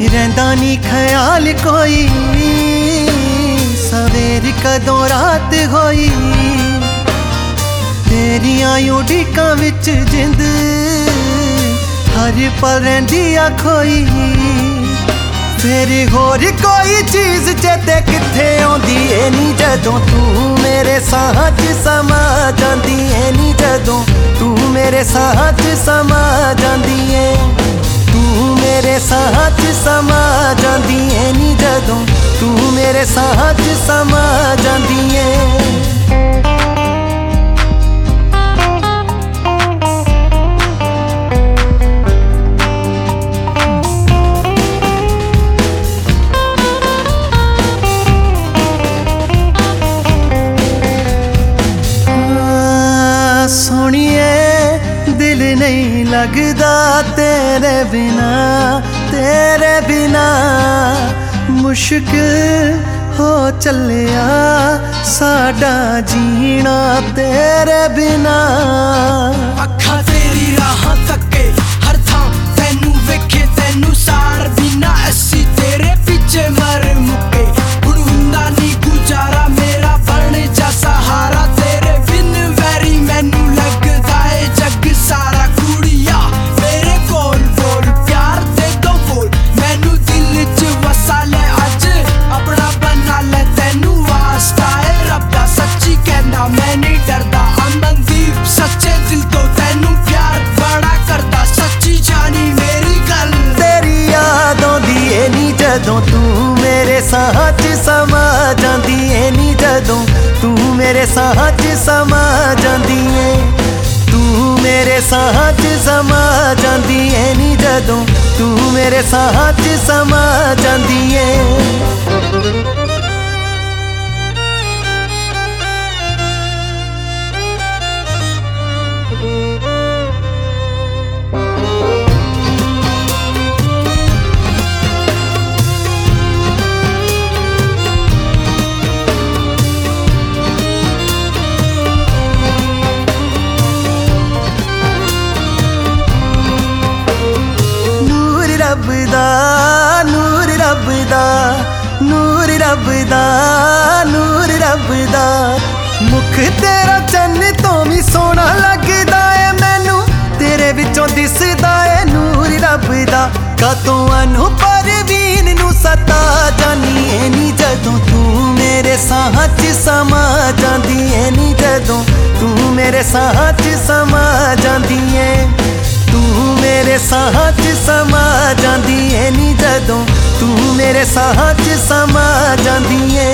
रहिंदा नी ख्याल कोई सवेर कदों रात होई तेरियां उड़ीकां विच जिंद हर पल रहिंदी आ खोई। फिर होर कोई चीज़ चेते कित्थे आउंदी ऐ नी जदों तू मेरे साह च समा जांदी ऐ नी जदों तू मेरे साह च समा जांदी ऐ तू मेरे साह च समा जांदी ऐ नी जदों तू मेरे साह च समा जांदी ऐ। सोनिए दिल नहीं लगदा तेरे बिना मुश्किल हो चलिया साडा जीना तेरे बिना। अखा तेरी राह तके हर थां तैनू वेखे तैनू सार बिना असी तेरे पिछे मर मुके हुण हुंदा नी गुजारा मेरा बन जा सहारा तेरे बिन वैरी मैनू लगदा है जग सारा। कुड़िया मेरे कोल बोल प्यार दे दो बोल मैनू दिल च वसा ले अज अपना बना ले तैनू वास्ता है रब्बा सच्ची कहना मैं नहीं डरदा अमनदीप सच्चे दिल तो तैनू प्यार बड़ा करदा सच्ची जानी मेरी गल। तेरी याद आउंदी ऐ नी जदों तू मेरे साह च समा जांदी ऐ नी जदों तू मेरे साह च समा जांदी ऐ तू मेरे साह च समा जांदी ऐ नी जदों तू मेरे साह च समा जांदी ऐ। रब दा नूर रब दा नूर रब दा नूर रब दा मुख तेरा चन्न तो भी सोहना लगदा है मैनू तेरे विचों दिसदा है नूर रब दा। कदों अनु परवीन नू सता जानी ऐ नी जदों तू मेरे साह च समा जांदी ऐ नी जदों तू मेरे साह च समा जांदी ऐ तू मेरे साह च समा जांदी ऐ नी जदों तू मेरे साह च समा जांदी ऐ।